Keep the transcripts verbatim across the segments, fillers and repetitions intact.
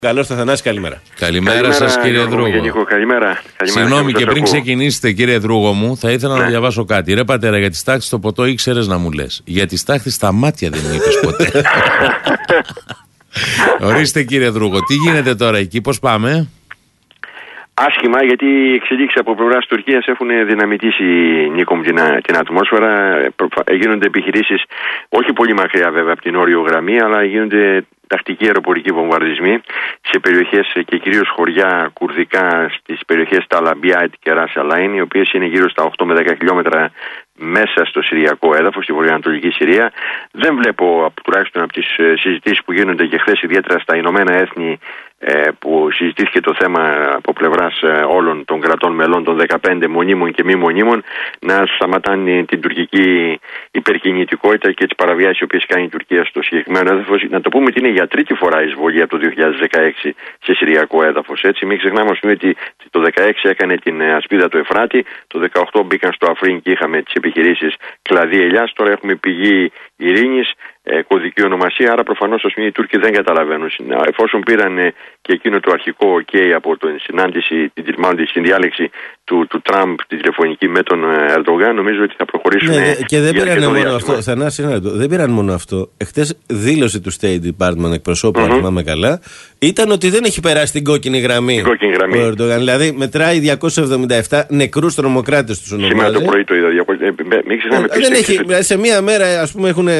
Καλώς το Θανάση, καλημέρα. Καλημέρα, καλημέρα σας κύριε Δρούγο. Γενικό, καλημέρα. Συγγνώμη, και πριν ξεκινήσετε κύριε Δρούγο μου, θα ήθελα ναι. να διαβάσω κάτι. Ρε πατέρα, για τη στάχτη στο ποτό ήξερες να μου λες. Για τη στάχτη στα μάτια δεν μου είπες ποτέ. Ορίστε κύριε Δρούγο, τι γίνεται τώρα εκεί, πώς πάμε? Άσχημα, γιατί οι εξελίξεις από πλευράς Τουρκίας έχουν δυναμητήσει, Νίκο μου, την, την ατμόσφαιρα. Γίνονται επιχειρήσεις όχι πολύ μακριά βέβαια από την όριο γραμμή, αλλά γίνονται τακτικοί αεροπορικοί βομβαρδισμοί σε περιοχές και κυρίως χωριά κουρδικά στις περιοχές Ταλαμπιάτ και Ρας Αλάιν, οι οποίες είναι γύρω στα οκτώ με δέκα χιλιόμετρα μέσα στο Συριακό έδαφος, στη βορειοανατολική Συρία. Δεν βλέπω, τουλάχιστον από τις συζητήσεις που γίνονται και χθες, ιδιαίτερα στα Ηνωμένα Έθνη, που συζητήθηκε το θέμα από πλευράς όλων των κρατών μελών των δεκαπέντε μονίμων και μη μονίμων, να σταματάνε την τουρκική υπερκινητικότητα και τις παραβιάσεις οι οποίες κάνει η Τουρκία στο συγκεκριμένο έδαφος. Να το πούμε ότι είναι για τρίτη φορά εισβολή από το δύο χιλιάδες δεκαέξι σε Συριακό έδαφος. Έτσι, μην ξεχνάμε ότι το δύο χιλιάδες δεκαέξι έκανε την ασπίδα του Εφράτη, το δύο χιλιάδες δεκαοκτώ μπήκαν στο Αφρίν και είχαμε τις επιχειρήσεις Κλαδί Ελιάς. Τώρα έχουμε πηγή ειρήνης, ε, κωδική ονομασία, άρα προφανώς οι Τούρκοι δεν καταλαβαίνουν. Εφόσον πήραν ε, και εκείνο το αρχικό OK από την συνάντηση, την, μάλλον τη συνδιάλεξη του, του Τραμπ, τη τηλεφωνική με τον Ερντογάν, νομίζω ότι θα προχωρήσουν. Ναι, και δεν πήραν μόνο αυτό. Θανάση, δεν πήραν μόνο αυτό. Εχθές δήλωση του State Department εκπροσώπου, αν θυμάμαι καλά, ήταν ότι δεν έχει περάσει την κόκκινη γραμμή. Την κόκκινη γραμμή. Ο Ερντογάν, δηλαδή μετράει διακόσιους εβδομήντα επτά νεκρούς τρομοκράτες τους ονομάζει. Σήμερα το πρωί το είδα. Μην ξεχνάμε δεν έχει, σε μία μέρα, ας πούμε, έχουν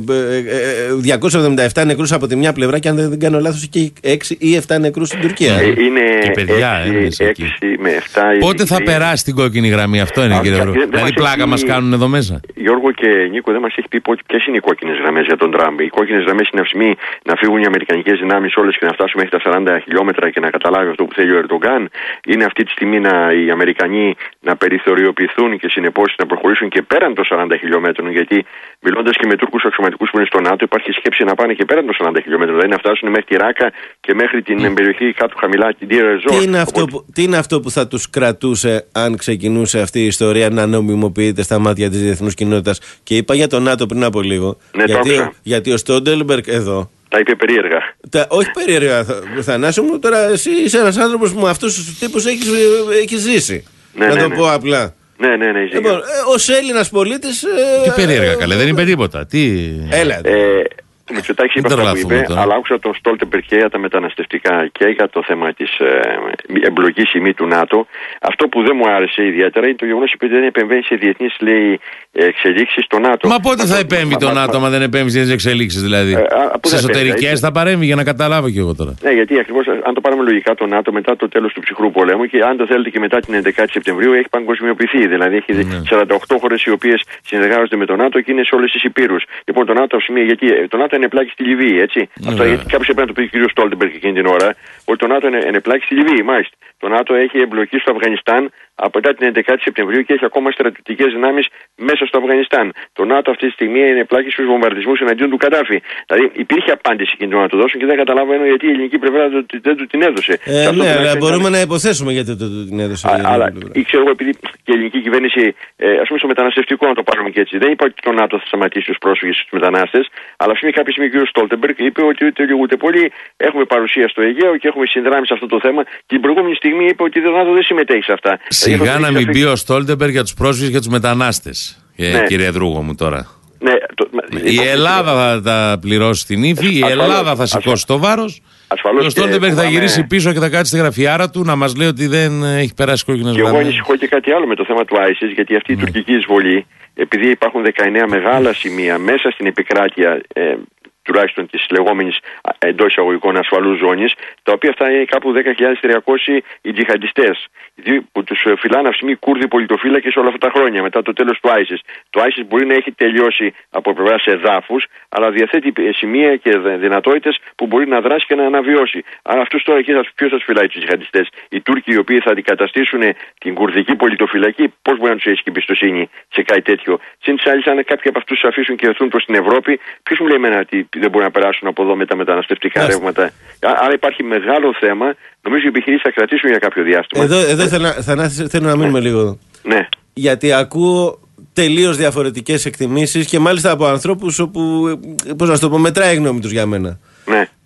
διακόσιους εβδομήντα επτά νεκρούς από τη μια πλευρά και αν δεν κάνω λάθος και έξι ή επτά νεκρούς στην Τουρκία. Είναι και παιδιά, έξι, έξι με επτά. Πότε θα περάσει την κόκκινη γραμμή, αυτό είναι, κύριε Δρούγο? Δηλαδή πλάκα μας κάνουν εδώ μέσα. Γιώργο και Νίκο, δεν μας έχει πει ποιες είναι οι κόκκινες γραμμές για τον Τραμπ. Οι κόκκινες γραμμές είναι αυτή να φύγουν οι αμερικανικές δυνάμεις όλες και να φτάσουν μέχρι τα σαράντα χιλιόμετρα και να καταλάβει αυτό που θέλει ο Ερντογάν. Είναι αυτή τη στιγμή να, οι Αμερικανοί να περιθωριοποιηθούν και συνεπώς να προχωρήσουν και πέραν των σαράντα χιλιόμετρων. Γιατί μιλώντας και με Τούρκους αξιωματικούς που είναι στο ΝΑΤΟ, υπάρχει σκέψη να πάνε και πέραν των σαράντα χιλιόμετρων. Δηλαδή να φτάσουν μέχρι τη Ράκα και μέχρι την mm. περιοχή κάτω χαμηλά, την Deir ez-Zor. Τι είναι, αυτό που, τι είναι αυτό που θα τους κρατούσε αν ξεκινούσε αυτή η ιστορία να νομιμοποιείται στα μάτια της διεθνούς κοινότητας? Και είπα για το ΝΑΤΟ πριν από λίγο. Ναι, γιατί, ο, γιατί ο Στόλτεμπεργκ εδώ. Τα είπε περίεργα. Τα, όχι περίεργα, Θανάσιο μου, τώρα εσύ είσαι ένας άνθρωπος που με αυτούς τους τύπους έχεις, έχεις ζήσει. Ναι, να ναι, το ναι. πω απλά. Ναι, ναι, ναι. Λοιπόν, ε, ως Έλληνας πολίτης. Ε, τι περίεργα, καλέ, δεν είπε τίποτα. Τι... Έλα. Ε, Ο Μητσοτάκης είπε αυτά που είπε, τώρα. Αλλά άκουσα τον Στόλτεμπεργκ και για τα μεταναστευτικά και για το θέμα της ε, εμπλοκής ή μη του ΝΑΤΟ. Αυτό που δεν μου άρεσε ιδιαίτερα είναι το γεγονός ότι δεν επεμβαίνει σε διεθνείς, λέει, εξελίξεις στο ΝΑΤΟ. Μα πότε θα επέμβει το ΝΑΤΟ, άμα δεν επέμβει στις εξελίξεις, δηλαδή? Ε, σε εσωτερικές θα παρέμβει, για να καταλάβω κι εγώ τώρα. Ναι, γιατί ακριβώς, αν το πάρουμε λογικά, το ΝΑΤΟ μετά το τέλος του ψυχρού πολέμου και αν το θέλετε και μετά την έντεκα Σεπτεμβρίου έχει παγκοσμιοποιηθεί. Δηλαδή έχει ναι. σαράντα οκτώ χώρες οι οποίες συνεργάζονται με το ΝΑΤΟ και είναι σε όλες τις υπήρους. Λοιπόν, το ΝΑΤΟ, γιατί το ΝΑΤΟ είναι πλάκι στη Λιβύη, έτσι. Mm. Αυτό, γιατί κάποιος έπρεπε να το πει ο κ. Στόλτεμπεργκ εκείνη την ώρα, ότι το ΝΑΤΟ είναι, είναι πλάκι στη Λιβύη, μάλιστα. Το ΝΑΤΟ έχει εμπλοκή στο Αφγανιστάν από μετά την έντεκα Σεπτεμβρίου και έχει ακόμα στρατιωτικές δυνάμεις μέσα στο Αφγανιστάν. Το ΝΑΤΟ αυτή τη στιγμή είναι πλάκι στους βομβαρδισμούς εναντίον του Καντάφη. Δηλαδή υπήρχε απάντηση εκείνη να το δώσουν και δεν καταλαβαίνω γιατί η ελληνική πλευρά δεν του την έδωσε. Ε, ναι, αλλά μπορούμε να υποθέσουμε γιατί το, το την έδωσε. Α, αλλά ξέρω εγώ, επειδή και η ελληνική κυβέρνηση, ε, ας πούμε στο μεταναστευτικό, να το πάρουμε και έτσι, δεν είπα ότι το ΝΑΤΟ θα σταματήσει τους πρόσφυγες στους μετανάστες, αλλά αυτή κάποια στιγμή ο κ. Στόλτεμπεργκ είπε ότι ούτε λίγο ούτε πολύ έχουμε παρουσία στο Αιγαίο και έχουμε συνδράμει σε αυτό το θέμα. Και την προηγούμενη στιγμή είπε ότι το ΝΑΤΟ δεν συμμετέχει σε αυτά. Σιγά να μην πει ο Στόλτεμπεργκ για τους πρόσφυγες και τους μετανάστες, ναι. Κύριε Δρούγο μου τώρα. Ναι, το, η Ελλάδα θα τα πληρώσει την ύφη, η Ελλάδα θα σηκώσει το βάρος. Ασφαλώς. Ο Στόλτεμπεργκ θα γυρίσει πίσω και θα κάτσει στη γραφειάρα του να μας λέει ότι δεν έχει περάσει κόκκινες γραμμές. Και εγώ ανησυχώ και κάτι άλλο με το θέμα του άισις, γιατί αυτή η ναι. τουρκική εισβολή, επειδή υπάρχουν δεκαεννέα μεγάλα σημεία μέσα στην επικράτεια, ε, τουλάχιστον της λεγόμενης εντός εισαγωγικών ασφαλούς ζώνης, τα οποία αυτά είναι κάπου δέκα χιλιάδες τριακόσιοι οι τζιχαντιστές, που τους φυλάνε αυτή τη στιγμή Κούρδοι πολιτοφύλακες όλα αυτά τα χρόνια μετά το τέλος του άισις. Το άισις μπορεί να έχει τελειώσει από πλευράς εδάφους, αλλά διαθέτει σημεία και δυνατότητες που μπορεί να δράσει και να αναβιώσει. Άρα αυτούς τώρα εκεί ποιος θα τους φυλάει τους τζιχαντιστές? Οι Τούρκοι, οι οποίοι θα αντικαταστήσουν την κουρδική πολιτοφυλακή, πώς μπορεί να τους έχει και εμπιστοσύνη σε κάτι τέτοιο? Συν τις άλλες, αν κάποιοι από αυτούς τους αφήσουν και έρθουν προς την Ευρώπη, ποιος μου λέει εμένα ότι δεν μπορούν να περάσουν από εδώ με τα μεταναστευτικά ρεύματα? Άρα υπάρχει μεγάλο θέμα. Νομίζω οι επιχειρήσεις θα κρατήσουν για κάποιο διάστημα. Εδώ, εδώ θέλω, θα, θέλω να μείνουμε ναι. λίγο εδώ. Ναι. Γιατί ακούω τελείως διαφορετικές εκτιμήσεις και μάλιστα από ανθρώπους όπου, πώς να το πω, μετράει η γνώμη τους για μένα. Ναι.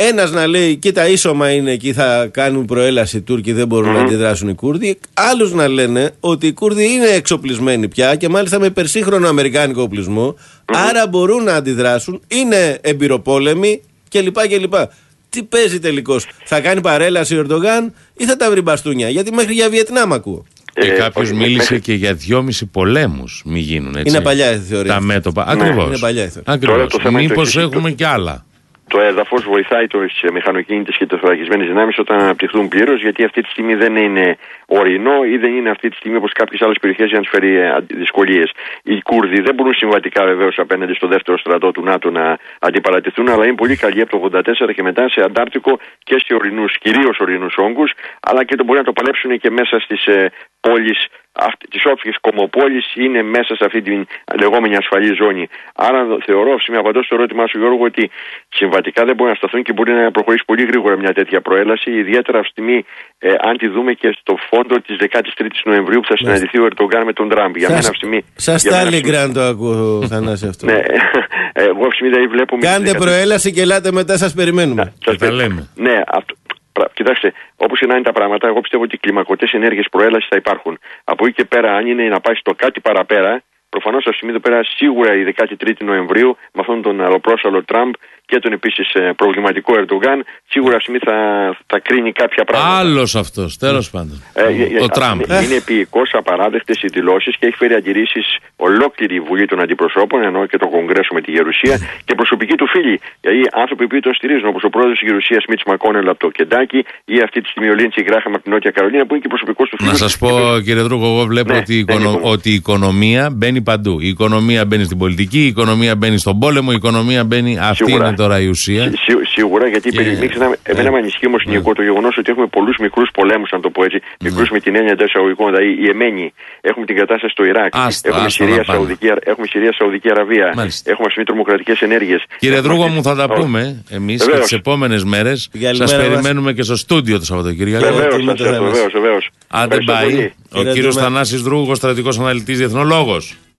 Ένας να λέει, κοίτα, ίσωμα είναι εκεί, θα κάνουν προέλαση οι Τούρκοι, δεν μπορούν mm-hmm. να αντιδράσουν οι Κούρδοι. Άλλους να λένε ότι οι Κούρδοι είναι εξοπλισμένοι πια και μάλιστα με υπερσύγχρονο αμερικάνικο οπλισμό, mm-hmm. άρα μπορούν να αντιδράσουν, είναι εμπειροπόλεμοι κλπ. κλπ. Τι παίζει τελικώς, θα κάνει παρέλαση ο Ερντογάν ή θα τα βρει μπαστούνια? Γιατί μέχρι για Βιετνάμ ακούω. Και ε, κάποιο ε, μίλησε ε, και για δυόμισι πολέμους μη γίνουν, έτσι. Είναι παλιά η θεωρία. Τα μέτωπα. Ναι. Ακριβώς. Είναι παλιά η θεωρία. Ακριβώς. Μήπως έχουμε το... κι άλλα. Το έδαφος βοηθάει τις μηχανοκίνητες και τις θωρακισμένες δυνάμεις όταν αναπτυχθούν πλήρως, γιατί αυτή τη στιγμή δεν είναι ορεινό ή δεν είναι αυτή τη στιγμή όπως κάποιες άλλες περιοχές για να τους φέρει δυσκολίες. Οι Κούρδοι δεν μπορούν συμβατικά βεβαίως απέναντι στο δεύτερο στρατό του ΝΑΤΟ να αντιπαρατηθούν, αλλά είναι πολύ καλοί από το ογδόντα τέσσερα και μετά σε Αντάρτικο και σε ορεινούς, κυρίως ορεινούς όγκους, αλλά και το μπορεί να το παλέψουν και μέσα στις ε, πόλεις. Τις όποιες κομμοπόλεις είναι μέσα σε αυτή την λεγόμενη ασφαλή ζώνη. Άρα θεωρώ, με απαντώ στο ερώτημά σου, Γιώργο, ότι συμβατικά δεν μπορεί να σταθούν και μπορεί να προχωρήσει πολύ γρήγορα μια τέτοια προέλαση. Ιδιαίτερα αυτή τη στιγμή, ε, αν τη δούμε και στο φόντο της δεκάτης τρίτης Νοεμβρίου που θα συναντηθεί ο Ερντογκάν με τον Τραμπ. Για μένα αυτή Σα Στάλιγκραντ το ακούω, Θανάση, αυτό. Ναι, εγώ αυτή τη στιγμή βλέπω. Κάντε προέλαση και ελάτε μετά, σας περιμένουμε. Τα λέμε. Ναι, αυτό. Κοιτάξτε, όπως και να είναι τα πράγματα, εγώ πιστεύω ότι οι κλιμακωτές ενέργειες προέλασης θα υπάρχουν. Από εκεί και πέρα, αν είναι να πάει στο κάτι παραπέρα, προφανώς αυτή τη στιγμή εδώ πέρα σίγουρα η δεκάτη τρίτη Νοεμβρίου, με αυτόν τον αλλοπρόσαλο Τραμπ και τον επίσης προβληματικό Ερντογκάν, σίγουρα αυτή τη στιγμή θα, θα κρίνει κάποια πράγματα. Άλλος αυτός, τέλος πάντων. Ε, ο Τραμπ. Είναι, είναι επίοικος, απαράδεκτες οι δηλώσεις και έχει φέρει αντιρρήσεις ολόκληρη η Βουλή των Αντιπροσώπων, ενώ και το Κογκρέσο με τη Γερουσία και προσωπικοί του φίλοι. Δηλαδή άνθρωποι που τον στηρίζουν, όπως ο πρόεδρος της Γερουσίας Μίτς Μακόνελ από το Κεντάκι ή αυτή τη στιγμή ο Λίντσι Γκράχαμ από την Νότια Καρολίνα που είναι και προσωπικός του φίλου. Να σας πω, και... κύριε Δρούγο, εγώ βλέπω ναι, ότι, η οικονο... ότι η οικονομία μπαίνει παντού. Η οικονομία μπαίνει στην πολιτική, η οικονομία μπαίνει στον πόλεμο, η οικονομία μπαίνει. Αυτή σίγουρα. Είναι τώρα η ουσία. Σί, σί, σίγουρα, γιατί και... περιμήξει να. Εμένα yeah. με ανησυχεί όμως yeah. το γεγονός ότι έχουμε πολλούς μικρούς πολέμους, αν το πω έτσι. Yeah. Μικρούς με την έννοια εντός εισαγωγικών, δηλαδή η Εμένη. Έχουμε την κατάσταση στο Ιράκ. Άστα, έχουμε, άστα, Συρία, Σαουδική, έχουμε Συρία, Σαουδική Αραβία. Μάλιστα. Έχουμε ασφαλή τρομοκρατικές ενέργειες. Κύριε Δρούγο, μου θα τα πούμε εμείς και τις επόμενες μέρες. Σας περιμένουμε και στο στούντιο το Σαββατοκύριακο. Βεβαίως, βεβαίως. Άντε πάει. Ο κύριος Θανάσης Δρούγος, στρατηγικός αναλυτής, διεθνολόγος.